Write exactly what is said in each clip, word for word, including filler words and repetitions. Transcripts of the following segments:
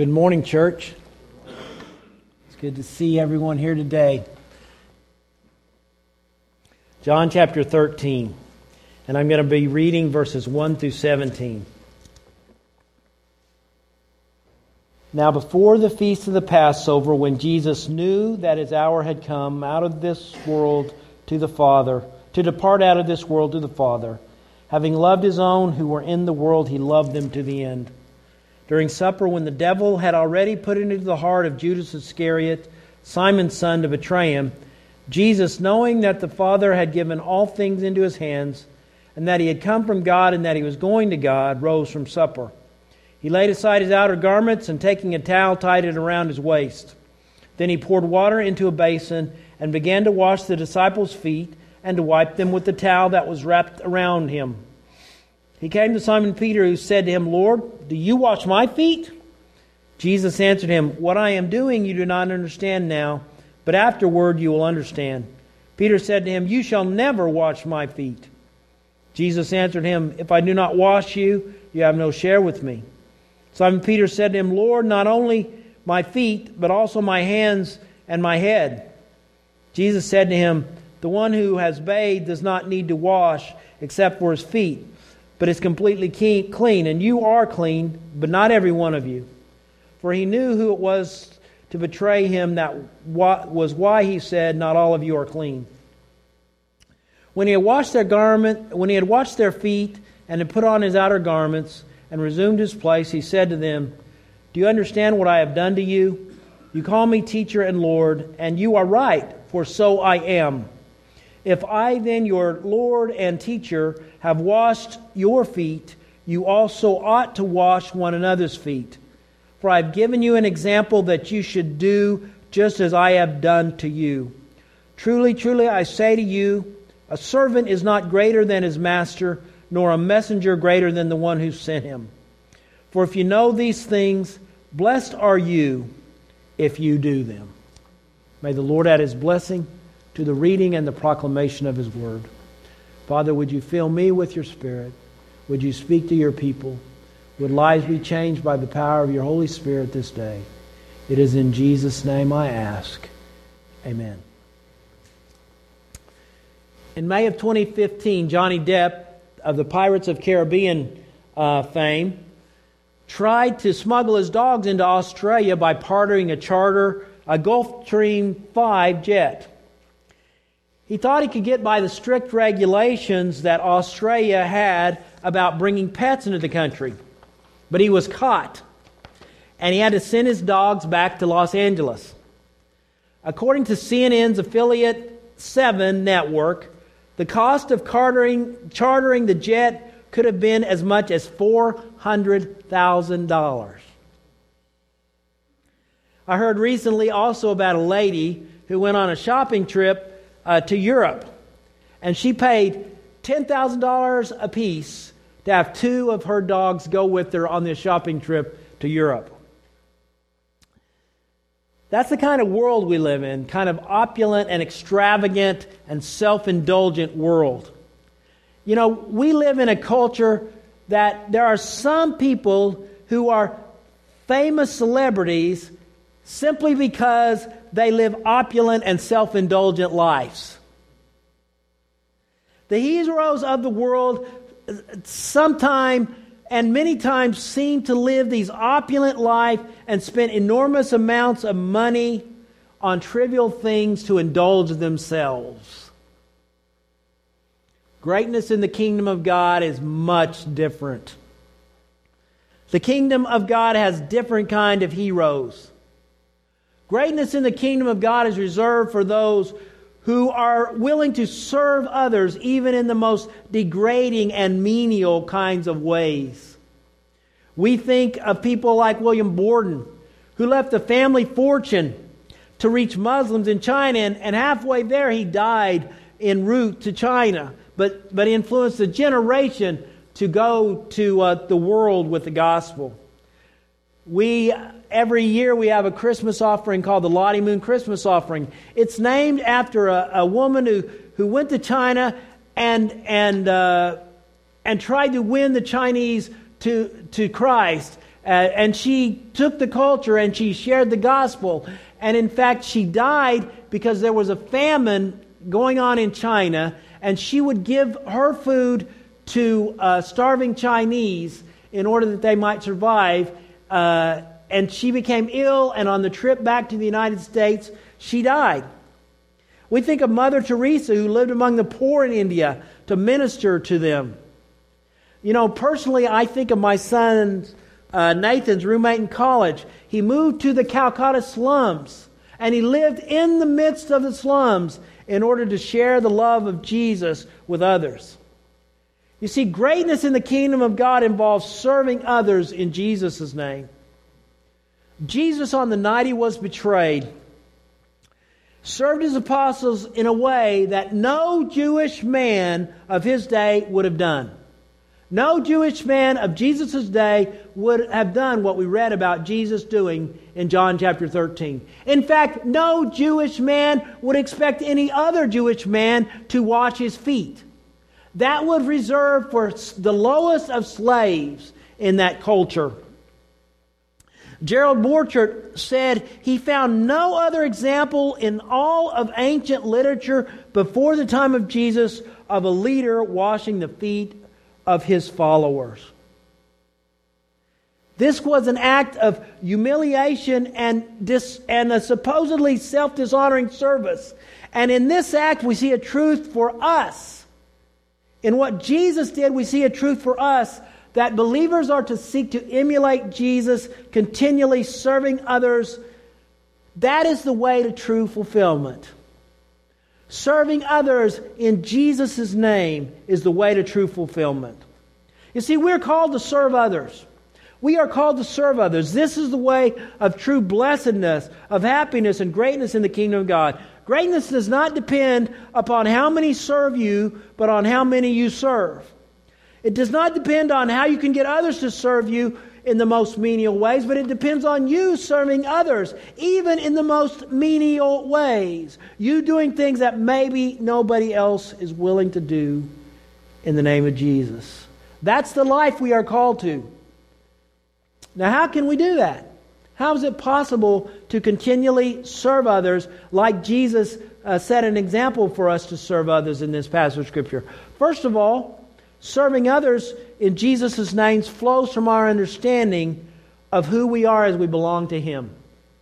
Good morning, church. It's good to see everyone here today. John chapter thirteen, and I'm going to be reading verses one through seventeen. Now before the feast of the Passover, when Jesus knew that his hour had come out of this world to the Father, to depart out of this world to the Father, having loved his own who were in the world, he loved them to the end. During supper, when the devil had already put into the heart of Judas Iscariot, Simon's son, to betray him, Jesus, knowing that the Father had given all things into his hands, and that he had come from God and that he was going to God, rose from supper. He laid aside his outer garments, and taking a towel, tied it around his waist. Then he poured water into a basin and began to wash the disciples' feet and to wipe them with the towel that was wrapped around him. He came to Simon Peter, who said to him, "Lord, do you wash my feet?" Jesus answered him, "What I am doing you do not understand now, but afterward you will understand." Peter said to him, "You shall never wash my feet." Jesus answered him, "If I do not wash you, you have no share with me." Simon Peter said to him, "Lord, not only my feet, but also my hands and my head." Jesus said to him, "The one who has bathed does not need to wash except for his feet, but is completely clean, and you are clean, but not every one of you." For he knew who it was to betray him. That was why he said, "Not all of you are clean." When he had washed their garment, when he had washed their feet, and had put on his outer garments, and resumed his place, he said to them, "Do you understand what I have done to you? You call me teacher and Lord, and you are right, for so I am. If I then, your Lord and teacher, have washed your feet, you also ought to wash one another's feet. For I have given you an example that you should do just as I have done to you. Truly, truly, I say to you, a servant is not greater than his master, nor a messenger greater than the one who sent him. For if you know these things, blessed are you if you do them." May the Lord add His blessing to the reading and the proclamation of His Word. Father, would you fill me with your Spirit? Would you speak to your people? Would lives be changed by the power of your Holy Spirit this day? It is in Jesus' name I ask. Amen. In May of twenty fifteen, Johnny Depp of the Pirates of Caribbean uh, fame tried to smuggle his dogs into Australia by partnering a charter, a Gulfstream five jet. He thought he could get by the strict regulations that Australia had about bringing pets into the country. But he was caught, and he had to send his dogs back to Los Angeles. According to C N N's affiliate seven network, the cost of chartering, chartering the jet could have been as much as four hundred thousand dollars. I heard recently also about a lady who went on a shopping trip Uh, to Europe, and she paid ten thousand dollars a piece to have two of her dogs go with her on this shopping trip to Europe. That's the kind of world we live in, kind of opulent and extravagant and self-indulgent world. You know, we live in a culture that there are some people who are famous celebrities simply because they live opulent and self-indulgent lives. The heroes of the world sometime and many times seem to live these opulent life and spend enormous amounts of money on trivial things to indulge themselves. Greatness in the kingdom of God is much different. The kingdom of God has different kind of heroes. Greatness in the kingdom of God is reserved for those who are willing to serve others even in the most degrading and menial kinds of ways. We think of people like William Borden, who left a family fortune to reach Muslims in China, and, and halfway there he died en route to China, but, but influenced a generation to go to uh, the world with the gospel. We Every year we have a Christmas offering called the Lottie Moon Christmas Offering. It's named after a, a woman who, who went to China and and uh, and tried to win the Chinese to to Christ. Uh, and she took the culture and she shared the gospel. And in fact, she died because there was a famine going on in China, and she would give her food to uh, starving Chinese in order that they might survive. Uh, and she became ill, and on the trip back to the United States, she died. We think of Mother Teresa, who lived among the poor in India to minister to them. You know, personally, I think of my son uh, Nathan's roommate in college. He moved to the Calcutta slums, and he lived in the midst of the slums in order to share the love of Jesus with others. You see, greatness in the kingdom of God involves serving others in Jesus' name. Jesus, on the night he was betrayed, served his apostles in a way that no Jewish man of his day would have done. No Jewish man of Jesus' day would have done what we read about Jesus doing in John chapter thirteen. In fact, no Jewish man would expect any other Jewish man to wash his feet. That was reserved for the lowest of slaves in that culture. Gerald Borchert said he found no other example in all of ancient literature before the time of Jesus of a leader washing the feet of his followers. This was an act of humiliation and, dis- and a supposedly self-dishonoring service. And in this act we see a truth for us. In what Jesus did, we see a truth for us that believers are to seek to emulate Jesus, continually serving others. That is the way to true fulfillment. Serving others in Jesus' name is the way to true fulfillment. You see, we're called to serve others. We are called to serve others. This is the way of true blessedness, of happiness and greatness in the kingdom of God. Greatness does not depend upon how many serve you, but on how many you serve. It does not depend on how you can get others to serve you in the most menial ways, but it depends on you serving others, even in the most menial ways. You doing things that maybe nobody else is willing to do in the name of Jesus. That's the life we are called to. Now, how can we do that? How is it possible to continually serve others like Jesus uh, set an example for us to serve others in this passage of Scripture? First of all, serving others in Jesus' name flows from our understanding of who we are as we belong to Him.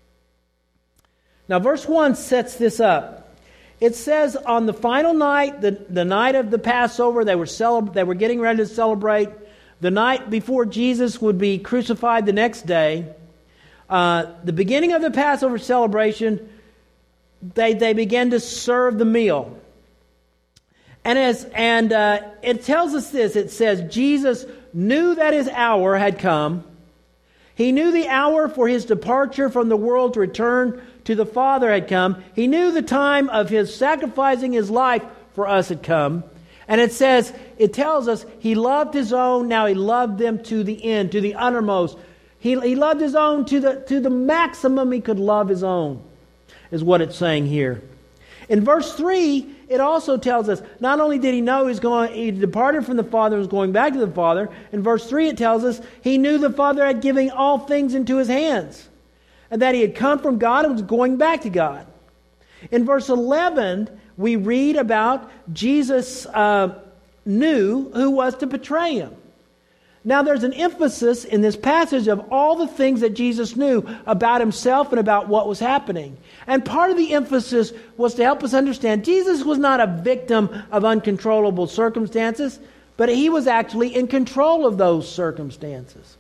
Now, verse one sets this up. It says on the final night, the, the night of the Passover, they were, celeb- they were getting ready to celebrate. The night before Jesus would be crucified the next day. Uh, the beginning of the Passover celebration, they, they began to serve the meal. And as and uh, it tells us this. It says, Jesus knew that His hour had come. He knew the hour for His departure from the world to return to the Father had come. He knew the time of His sacrificing His life for us had come. And it says, it tells us, He loved His own, now He loved them to the end, to the uttermost. He, he loved His own to the, to the maximum He could love His own, is what it's saying here. In verse three, it also tells us, not only did He know He's going, He departed from the Father and was going back to the Father. In verse three, it tells us, He knew the Father had given all things into His hands, and that He had come from God and was going back to God. In verse eleven, we read about Jesus uh, knew who was to betray Him. Now there's an emphasis in this passage of all the things that Jesus knew about Himself and about what was happening. And part of the emphasis was to help us understand Jesus was not a victim of uncontrollable circumstances, but He was actually in control of those circumstances.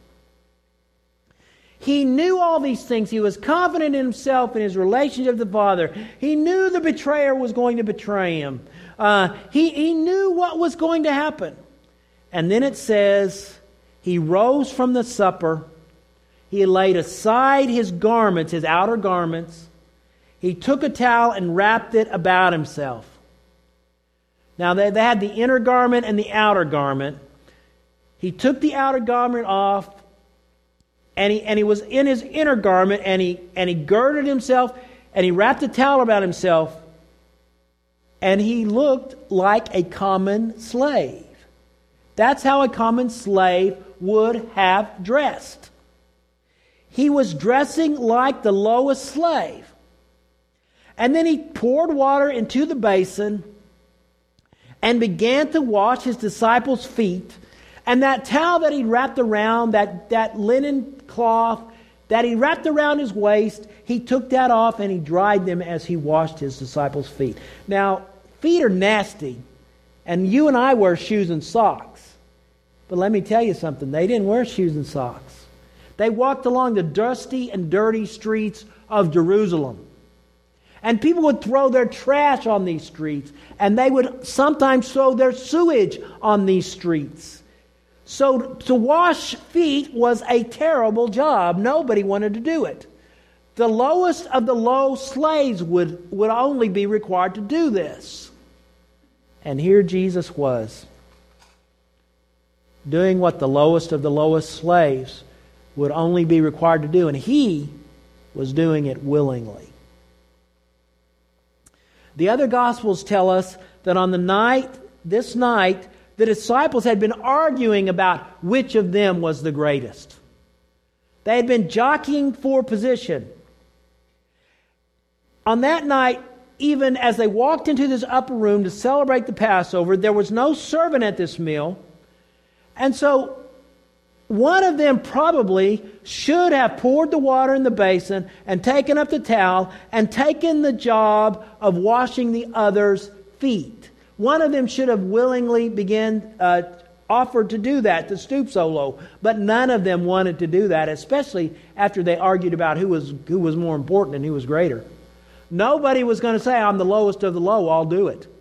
He knew all these things. He was confident in Himself and His relationship with the Father. He knew the betrayer was going to betray Him. Uh, he, he knew what was going to happen. And then it says, He rose from the supper. He laid aside His garments, His outer garments. He took a towel and wrapped it about Himself. Now they, they had the inner garment and the outer garment. He took the outer garment off, and he, and he was in his inner garment, and he, and he girded himself, and he wrapped a towel about himself, and he looked like a common slave. That's how a common slave would have dressed. he was dressing like the lowest slave. And then he poured water into the basin and began to wash his disciples' feet. And that towel that he wrapped around, that, that linen cloth that he wrapped around his waist, he took that off and he dried them as he washed his disciples' feet. Now, feet are nasty, and you and I wear shoes and socks. But let me tell you something, they didn't wear shoes and socks. They walked along the dusty and dirty streets of Jerusalem. And people would throw their trash on these streets, and they would sometimes throw their sewage on these streets. So to wash feet was a terrible job. Nobody wanted to do it. The lowest of the low slaves would, would only be required to do this. And here Jesus was, doing what the lowest of the lowest slaves would only be required to do. And he was doing it willingly. The other Gospels tell us that on the night, this night, the disciples had been arguing about which of them was the greatest. They had been jockeying for position. On that night, even as they walked into this upper room to celebrate the Passover, there was no servant at this meal. And so one of them probably should have poured the water in the basin and taken up the towel and taken the job of washing the other's feet. One of them should have willingly began, uh, offered to do that, to stoop so low. But none of them wanted to do that, especially after they argued about who was, who was more important and who was greater. Nobody was going to say, I'm the lowest of the low, I'll do it.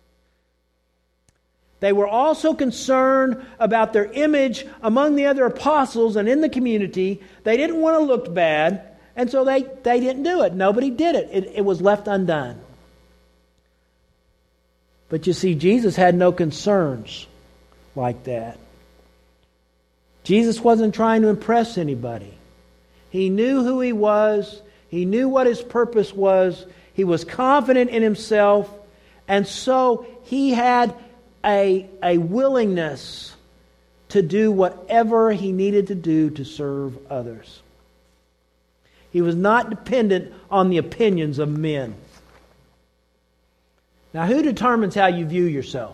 They were also concerned about their image among the other apostles and in the community. They didn't want to look bad, and so they, they didn't do it. Nobody did it. It, it was left undone. But you see, Jesus had no concerns like that. Jesus wasn't trying to impress anybody. He knew who He was. He knew what His purpose was. He was confident in Himself. And so He had a, a willingness to do whatever He needed to do to serve others. He was not dependent on the opinions of men. Now, who determines how you view yourself?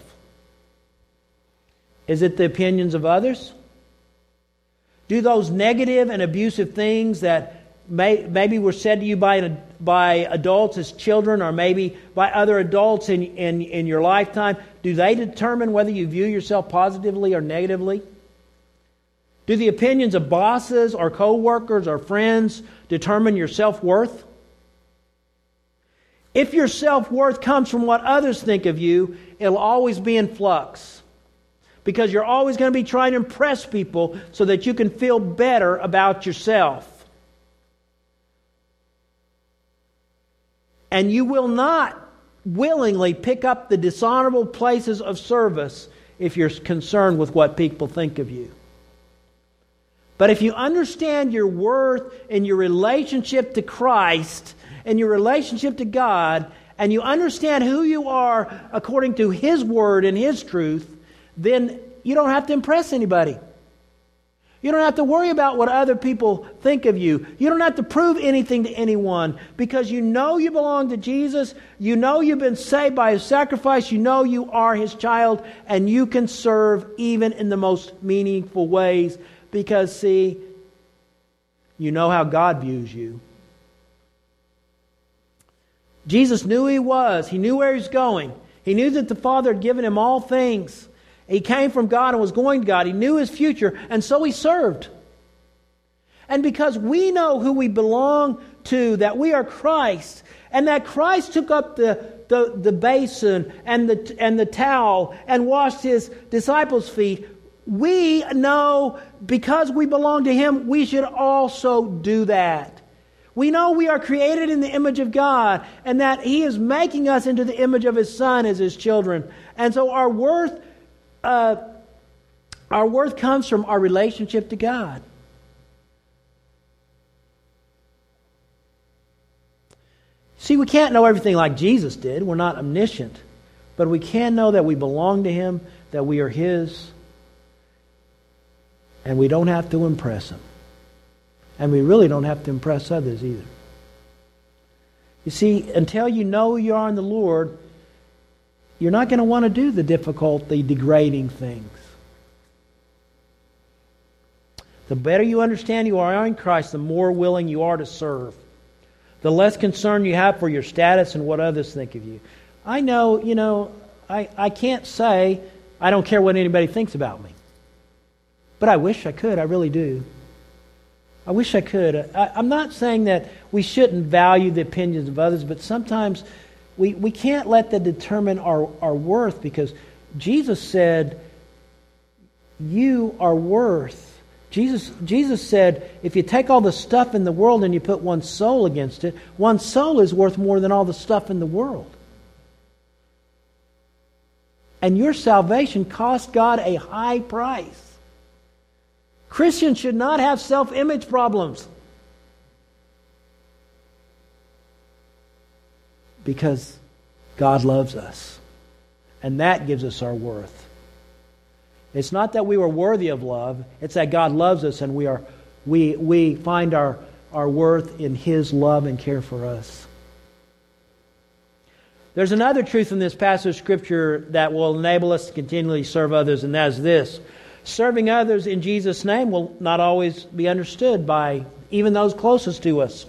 Is it the opinions of others? Do those negative and abusive things that may, maybe were said to you by, by adults as children, or maybe by other adults in, in, in your lifetime, do they determine whether you view yourself positively or negatively? Do the opinions of bosses or co-workers or friends determine your self-worth? If your self-worth comes from what others think of you, it'll always be in flux. Because you're always going to be trying to impress people so that you can feel better about yourself. And you will not willingly pick up the dishonorable places of service if you're concerned with what people think of you. But if you understand your worth and your relationship to Christ and your relationship to God, and you understand who you are according to His Word and His truth, then you don't have to impress anybody. You don't have to worry about what other people think of you. You don't have to prove anything to anyone, because you know you belong to Jesus. You know you've been saved by His sacrifice. You know you are His child, and you can serve even in the most meaningful ways, because, see, you know how God views you. Jesus knew who He was. He knew where He was going. He knew that the Father had given Him all things. He came from God and was going to God. He knew His future, and so He served. And because we know who we belong to, that we are Christ, and that Christ took up the, the, the basin and the, and the towel and washed His disciples' feet, we know because we belong to Him, we should also do that. We know we are created in the image of God, and that He is making us into the image of His Son as His children. And so our worth, uh, our worth comes from our relationship to God. See, we can't know everything like Jesus did. We're not omniscient. But we can know that we belong to Him, that we are His, and we don't have to impress Him. And we really don't have to impress others either. You see, until you know who you are in the Lord, you're not going to want to do the difficult, the degrading things. The better you understand you are in Christ, the more willing you are to serve. The less concern you have for your status and what others think of you. I know, you know, I, I can't say I don't care what anybody thinks about me. But I wish I could. I really do. I wish I could. I, I'm not saying that we shouldn't value the opinions of others, but sometimes we, we can't let that determine our, our worth, because Jesus said, you are worth. Jesus, Jesus said, if you take all the stuff in the world and you put one soul against it, one soul is worth more than all the stuff in the world. And your salvation cost God a high price. Christians should not have self-image problems, because God loves us, and that gives us our worth. It's not that we were worthy of love, it's that God loves us, and we are we we find our, our worth in His love and care for us. There's another truth in this passage of Scripture that will enable us to continually serve others, and that is this. Serving others in Jesus' name will not always be understood by even those closest to us.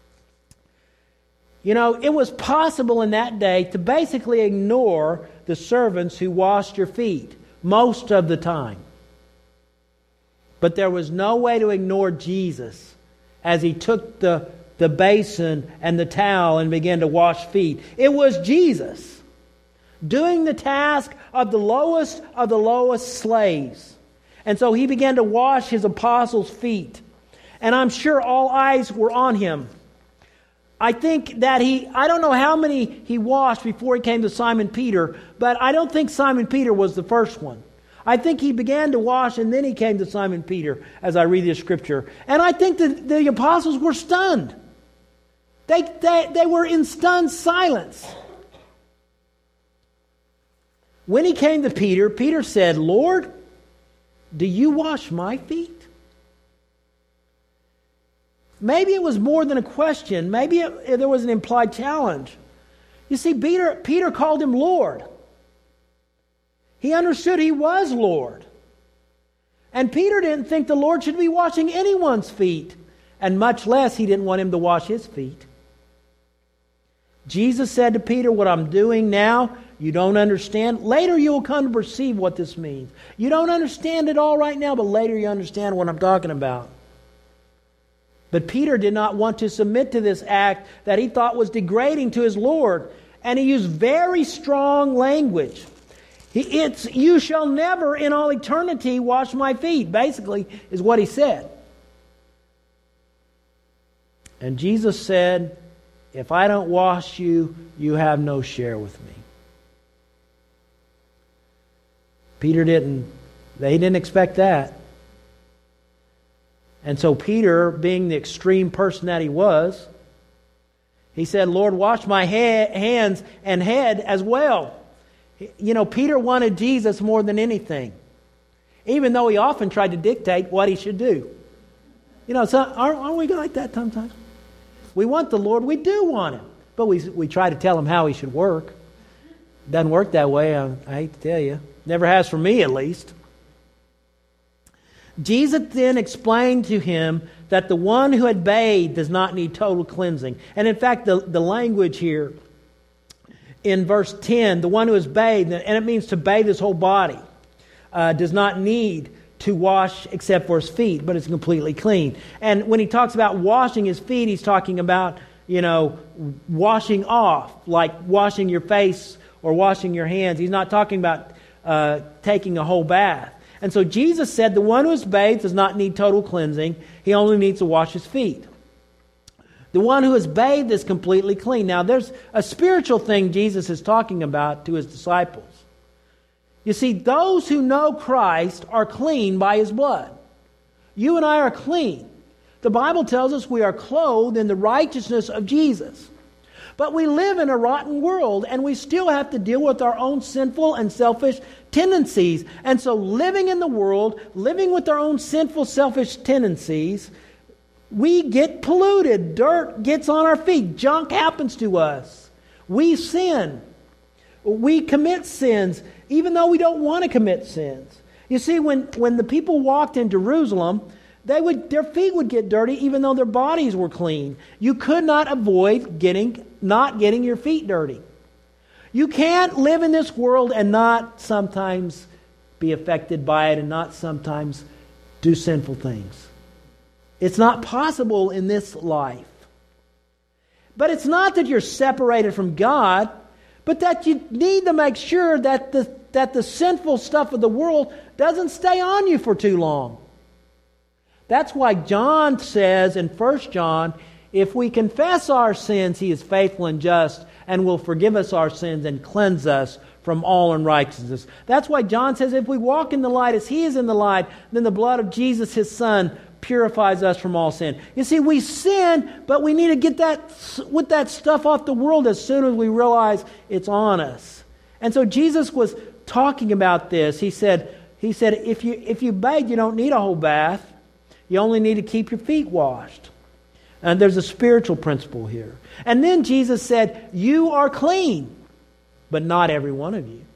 You know, it was possible in that day to basically ignore the servants who washed your feet most of the time. But there was no way to ignore Jesus as He took the, the basin and the towel and began to wash feet. It was Jesus doing the task of the lowest of the lowest slaves. And so He began to wash His apostles' feet. And I'm sure all eyes were on Him. I think that he, I don't know how many He washed before He came to Simon Peter, but I don't think Simon Peter was the first one. I think He began to wash and then He came to Simon Peter as I read this Scripture. And I think that the apostles were stunned. They, they, they were in stunned silence. When He came to Peter, Peter said, Lord, do you wash my feet? Maybe it was more than a question. Maybe it, there was an implied challenge. You see, Peter, Peter called Him Lord. He understood He was Lord. And Peter didn't think the Lord should be washing anyone's feet. And much less, he didn't want Him to wash his feet. Jesus said to Peter, what I'm doing now, you don't understand. Later you will come to perceive what this means. You don't understand it all right now, but later you understand what I'm talking about. But Peter did not want to submit to this act that he thought was degrading to his Lord. And he used very strong language. He, it's, you shall never in all eternity wash my feet, basically, is what he said. And Jesus said, if I don't wash you, you have no share with me. Peter didn't, they didn't expect that. And so Peter, being the extreme person that he was, he said, Lord, wash my he- hands and head as well. You know, Peter wanted Jesus more than anything, even though he often tried to dictate what he should do. You know, so aren't, aren't we like that sometimes? We want the Lord, we do want Him, but we we try to tell Him how He should work. Doesn't work that way, I, I hate to tell you. Never has for me, at least. Jesus then explained to him that the one who had bathed does not need total cleansing. And in fact, the, the language here in verse ten, the one who is bathed, and it means to bathe his whole body, uh, does not need to wash except for his feet, but it's completely clean. And when he talks about washing his feet, he's talking about, you know, washing off, like washing your face or washing your hands. He's not talking about uh, taking a whole bath. And so Jesus said the one who is bathed does not need total cleansing. He only needs to wash his feet. The one who is bathed is completely clean. Now there's a spiritual thing Jesus is talking about to His disciples. You see, those who know Christ are clean by His blood. You and I are clean. The Bible tells us we are clothed in the righteousness of Jesus. But we live in a rotten world, and we still have to deal with our own sinful and selfish tendencies. And so living in the world, living with our own sinful, selfish tendencies, We get polluted. Dirt gets on our feet. Junk happens to us. We sin. We commit sins, even though we don't want to commit sins. You see, when, when the people walked in Jerusalem, they would their feet would get dirty, even though their bodies were clean. You could not avoid getting not getting your feet dirty. You can't live in this world and not sometimes be affected by it and not sometimes do sinful things. It's not possible in this life. But it's not that you're separated from God, but that you need to make sure that the, that the sinful stuff of the world doesn't stay on you for too long. That's why John says in First John, if we confess our sins, He is faithful and just and will forgive us our sins and cleanse us from all unrighteousness. That's why John says if we walk in the light as He is in the light, then the blood of Jesus, His Son, purifies us from all sin. You see, we sin, but we need to get that with that stuff off the world as soon as we realize it's on us. And so Jesus was talking about this. He said, He said, if you if you bathe, you don't need a whole bath. You only need to keep your feet washed. And there's a spiritual principle here. And then Jesus said, you are clean, but not every one of you.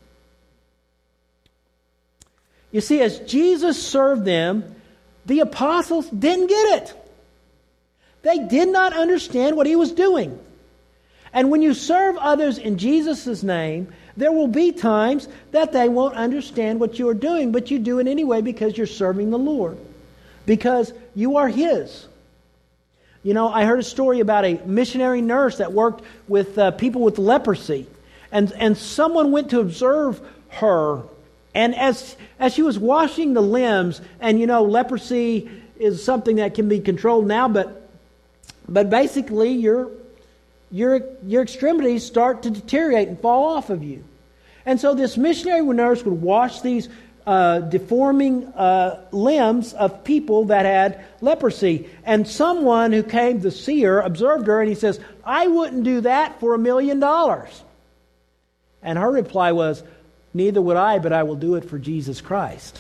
You see, as Jesus served them, the apostles didn't get it. They did not understand what He was doing. And when you serve others in Jesus' name, there will be times that they won't understand what you are doing, but you do it anyway because you're serving the Lord. Because you are His. You know, I heard a story about a missionary nurse that worked with uh, people with leprosy. And, and someone went to observe her. And as, as she was washing the limbs, and you know, leprosy is something that can be controlled now, but but basically your, your, your extremities start to deteriorate and fall off of you. And so this missionary nurse would wash these Uh, deforming uh, limbs of people that had leprosy. And someone who came to see her observed her and he says, I wouldn't do that for a million dollars. And her reply was, neither would I, but I will do it for Jesus Christ.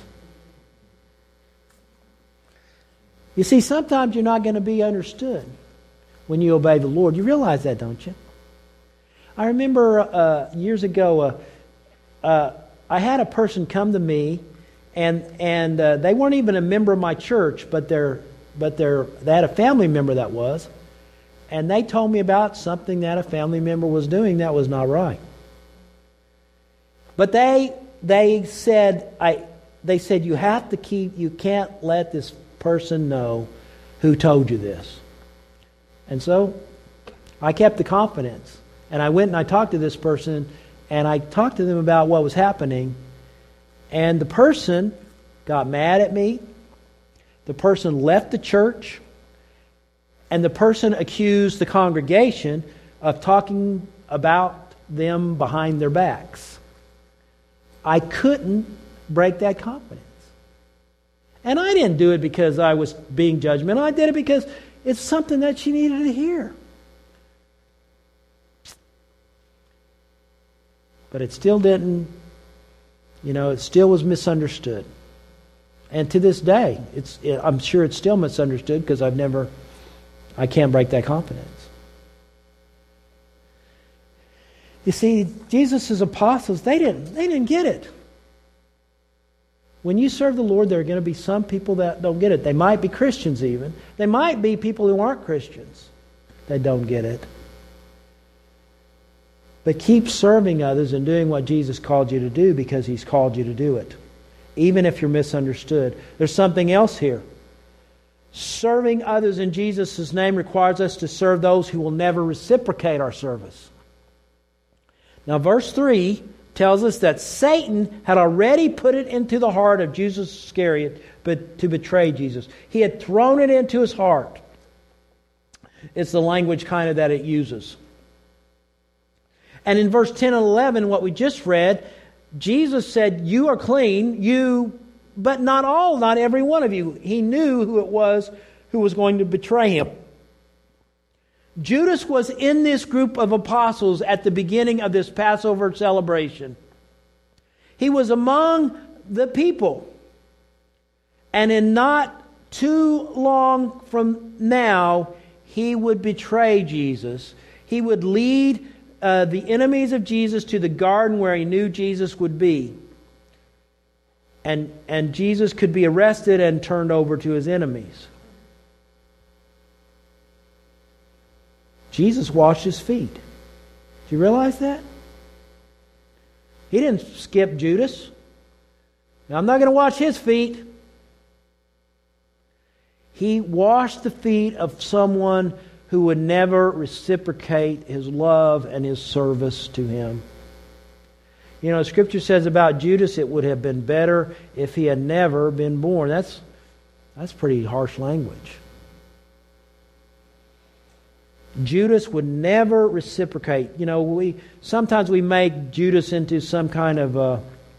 You see, sometimes you're not going to be understood when you obey the Lord. You realize that, don't you? I remember uh, years ago, uh, uh, I had a person come to me, and and uh, they weren't even a member of my church, but they're but they're they had a family member that was, and they told me about something that a family member was doing that was not right. But they they said I they said you have to keep you can't let this person know who told you this, and so I kept the confidence, and I went and I talked to this person. And I talked to them about what was happening. And the person got mad at me. The person left the church. And the person accused the congregation of talking about them behind their backs. I couldn't break that confidence. And I didn't do it because I was being judgmental. I did it because it's something that she needed to hear. But it still didn't, you know, it still was misunderstood. And to this day, it's it, I'm sure it's still misunderstood because I've never, I can't break that confidence. You see, Jesus' apostles, they didn't, they didn't get it. When you serve the Lord, there are going to be some people that don't get it. They might be Christians even. They might be people who aren't Christians that don't get it. But keep serving others and doing what Jesus called you to do because He's called you to do it. Even if you're misunderstood. There's something else here. Serving others in Jesus' name requires us to serve those who will never reciprocate our service. Now verse three tells us that Satan had already put it into the heart of Judas Iscariot but to betray Jesus. He had thrown it into his heart. It's the language kind of that it uses. And in verse ten and eleven, what we just read, Jesus said, you are clean, you, but not all, not every one of you. He knew who it was who was going to betray Him. Judas was in this group of apostles at the beginning of this Passover celebration. He was among the people. And in not too long from now, he would betray Jesus. He would lead uh, the enemies of Jesus to the garden where he knew Jesus would be. And, and Jesus could be arrested and turned over to his enemies. Jesus washed his feet. Do you realize that? He didn't skip Judas. Now, I'm not going to wash his feet. He washed the feet of someone who would never reciprocate his love and his service to him. You know, Scripture says about Judas, it would have been better if he had never been born. That's, that's pretty harsh language. Judas would never reciprocate. You know, we sometimes we make Judas into some kind of a,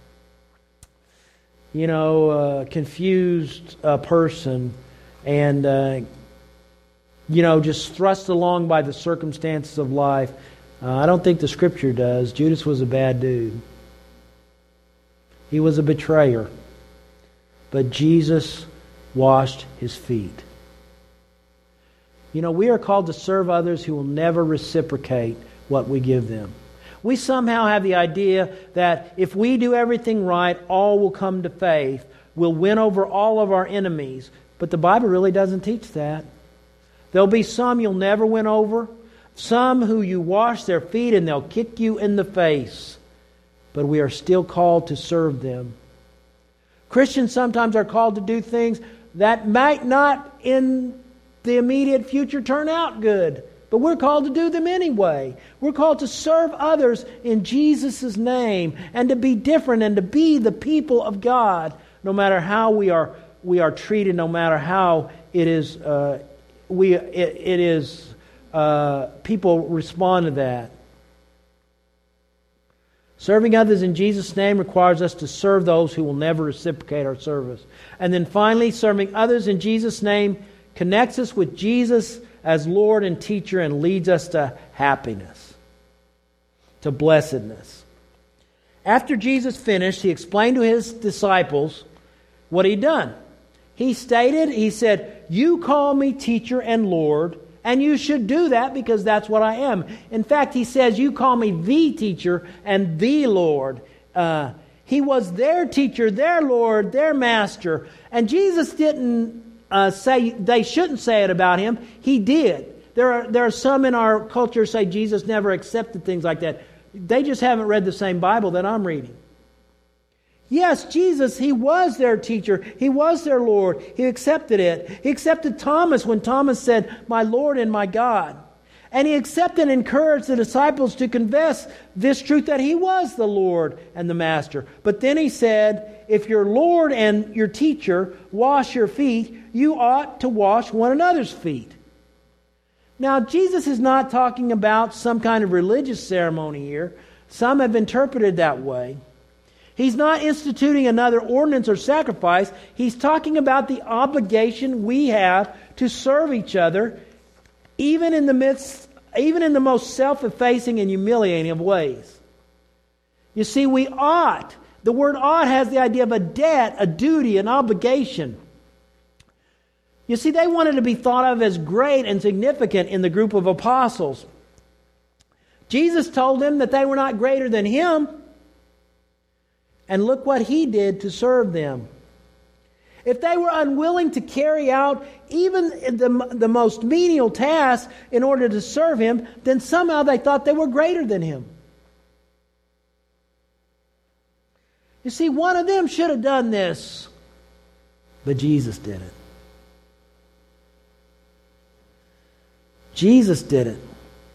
you know, uh, confused uh, person, and uh, you know, just thrust along by the circumstances of life. Uh, I don't think the Scripture does. Judas was a bad dude. He was a betrayer. But Jesus washed his feet. You know, we are called to serve others who will never reciprocate what we give them. We somehow have the idea that if we do everything right, all will come to faith. We'll win over all of our enemies. But the Bible really doesn't teach that. There'll be some you'll never win over. Some who you wash their feet and they'll kick you in the face. But we are still called to serve them. Christians sometimes are called to do things that might not in the immediate future turn out good. But we're called to do them anyway. We're called to serve others in Jesus' name and to be different and to be the people of God, no matter how we are we are treated, no matter how it is uh, we it, it is uh, people respond to that. Serving others in Jesus' name requires us to serve those who will never reciprocate our service. And then finally, serving others in Jesus' name connects us with Jesus as Lord and teacher and leads us to happiness, to blessedness. After Jesus finished, He explained to His disciples what He'd done. He stated, He said, "You call me teacher and Lord, and you should do that because that's what I am." In fact, He says, "You call me the teacher and the Lord." Uh, he was their teacher, their Lord, their master. And Jesus didn't Uh, say they shouldn't say it about Him. He did. There are there are some in our culture who say Jesus never accepted things like that. They just haven't read the same Bible that I'm reading. Yes, Jesus, He was their teacher. He was their Lord. He accepted it. He accepted Thomas when Thomas said, "My Lord and my God." And He accepted and encouraged the disciples to confess this truth that He was the Lord and the Master. But then He said, if your Lord and your teacher wash your feet, you ought to wash one another's feet. Now, Jesus is not talking about some kind of religious ceremony here. Some have interpreted that way. He's not instituting another ordinance or sacrifice. He's talking about the obligation we have to serve each other, even in the midst, even in the most self-effacing and humiliating of ways. You see, we ought. The word ought has the idea of a debt, a duty, an obligation. You see, they wanted to be thought of as great and significant in the group of apostles. Jesus told them that they were not greater than Him. And look what He did to serve them. If they were unwilling to carry out even the, the most menial tasks in order to serve Him, then somehow they thought they were greater than Him. You see, one of them should have done this, but Jesus did it. Jesus did it.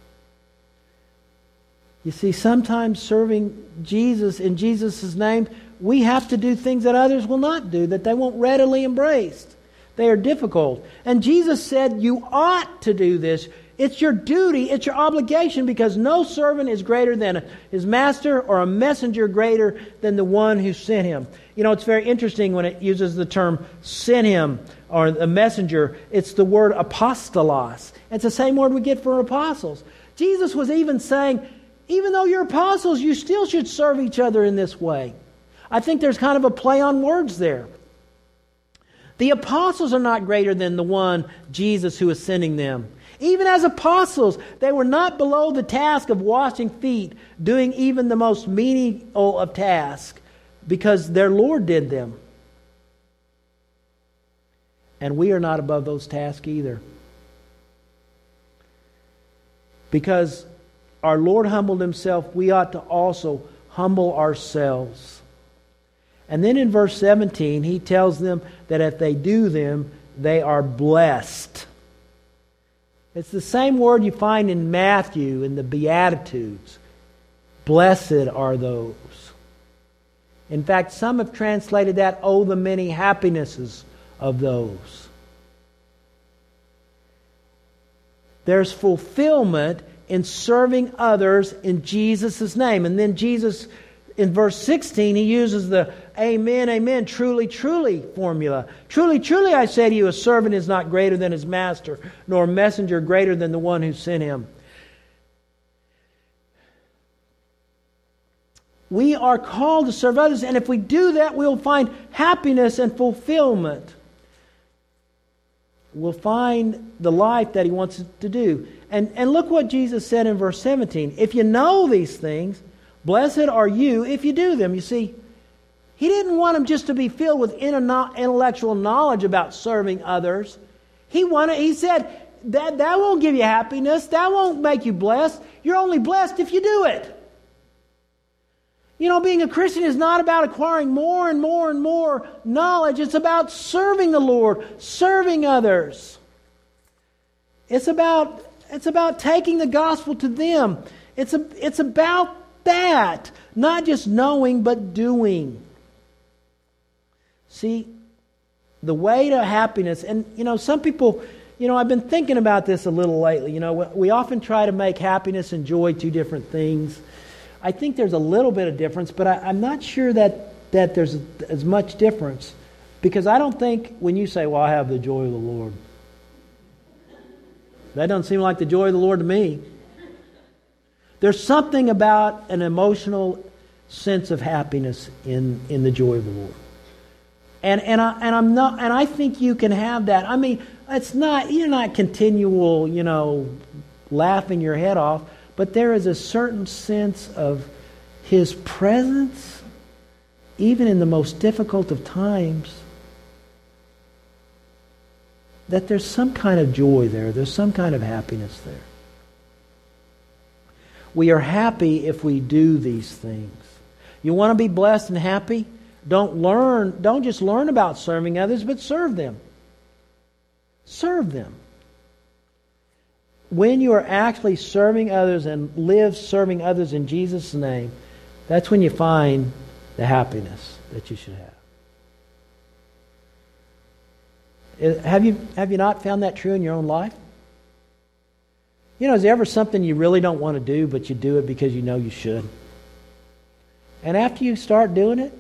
You see, sometimes serving Jesus in Jesus' name, we have to do things that others will not do, that they won't readily embrace. They are difficult. And Jesus said, you ought to do this. It's your duty, it's your obligation, because no servant is greater than his master or a messenger greater than the one who sent him. You know, it's very interesting when it uses the term sent him or the messenger. It's the word apostolos. It's the same word we get for apostles. Jesus was even saying, even though you're apostles, you still should serve each other in this way. I think there's kind of a play on words there. The apostles are not greater than the one, Jesus, who is sending them. Even as apostles, they were not below the task of washing feet, doing even the most menial of tasks, because their Lord did them. And we are not above those tasks either. Because our Lord humbled Himself, we ought to also humble ourselves. And then in verse seventeen, He tells them that if they do them, they are blessed. It's the same word you find in Matthew in the Beatitudes. Blessed are those. In fact, some have translated that, oh, the many happinesses of those. There's fulfillment in serving others in Jesus' name. And then Jesus, in verse sixteen, He uses the amen, amen, truly, truly formula. Truly, truly, I say to you, a servant is not greater than his master, nor a messenger greater than the one who sent him. We are called to serve others, and if we do that, we'll find happiness and fulfillment. We'll find the life that He wants us to do. And, and look what Jesus said in verse seventeen. If you know these things, blessed are you if you do them. You see, He didn't want them just to be filled with intellectual knowledge about serving others. He wanted, He said, that, that won't give you happiness. That won't make you blessed. You're only blessed if you do it. You know, being a Christian is not about acquiring more and more and more knowledge. It's about serving the Lord, serving others. It's about, it's about taking the gospel to them. It's, a, it's about that. Not just knowing, but doing. See, the way to happiness, and you know, some people, you know, I've been thinking about this a little lately. You know, we often try to make happiness and joy two different things. I think there's a little bit of difference, but I, I'm not sure that, that there's as much difference. Because I don't think when you say, well, I have the joy of the Lord. That doesn't seem like the joy of the Lord to me. There's something about an emotional sense of happiness in, in the joy of the Lord. And and I and I'm not and I think you can have that. I mean, it's not you're not continual, you know, laughing your head off. But there is a certain sense of His presence, even in the most difficult of times, that there's some kind of joy there. There's some kind of happiness there. We are happy if we do these things. You want to be blessed and happy? Don't learn, don't just learn about serving others, but serve them. Serve them. When you are actually serving others and live serving others in Jesus' name, that's when you find the happiness that you should have. Have you, have you not found that true in your own life? You know, is there ever something you really don't want to do, but you do it because you know you should? And after you start doing it,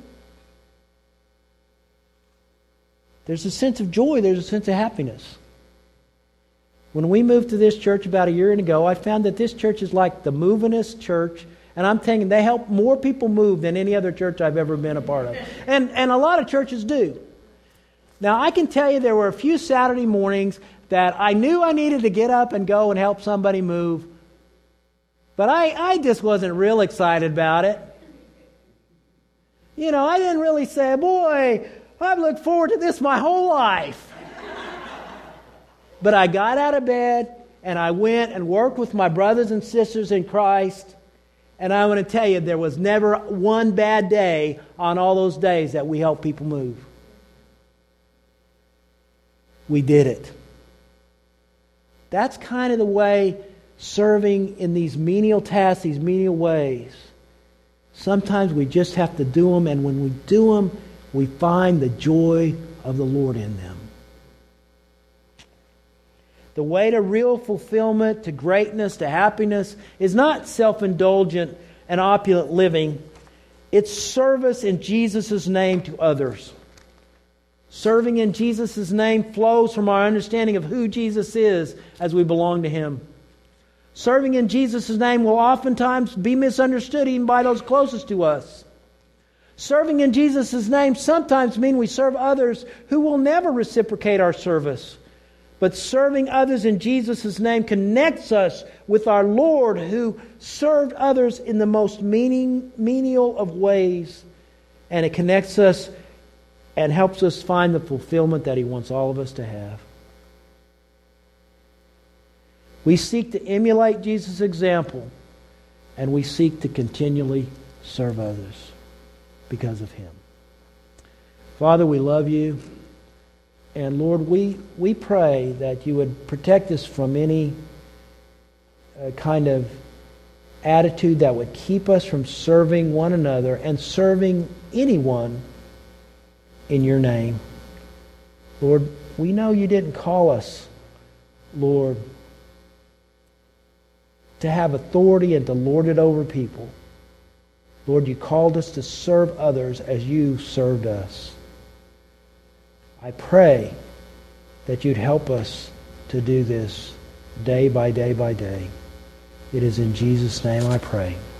there's a sense of joy, there's a sense of happiness. When we moved to this church about a year ago, I found that this church is like the movingest church. And I'm thinking they help more people move than any other church I've ever been a part of. And, and a lot of churches do. Now, I can tell you there were a few Saturday mornings that I knew I needed to get up and go and help somebody move. But I, I just wasn't real excited about it. You know, I didn't really say, boy, I've looked forward to this my whole life. But I got out of bed and I went and worked with my brothers and sisters in Christ. And I want to tell you, there was never one bad day on all those days that we helped people move. We did it. That's kind of the way serving in these menial tasks, these menial ways. Sometimes we just have to do them, and when we do them, we find the joy of the Lord in them. The way to real fulfillment, to greatness, to happiness is not self-indulgent and opulent living. It's service in Jesus' name to others. Serving in Jesus' name flows from our understanding of who Jesus is as we belong to Him. Serving in Jesus' name will oftentimes be misunderstood even by those closest to us. Serving in Jesus' name sometimes means we serve others who will never reciprocate our service. But serving others in Jesus' name connects us with our Lord, who served others in the most meaning, menial of ways. And it connects us and helps us find the fulfillment that He wants all of us to have. We seek to emulate Jesus' example, and we seek to continually serve others because of Him. Father, we love You. And Lord, we, we pray that You would protect us from any uh, kind of attitude that would keep us from serving one another and serving anyone in Your name. Lord, we know You didn't call us, Lord, to have authority and to lord it over people. Lord, You called us to serve others as You served us. I pray that You'd help us to do this day by day by day. It is in Jesus' name I pray.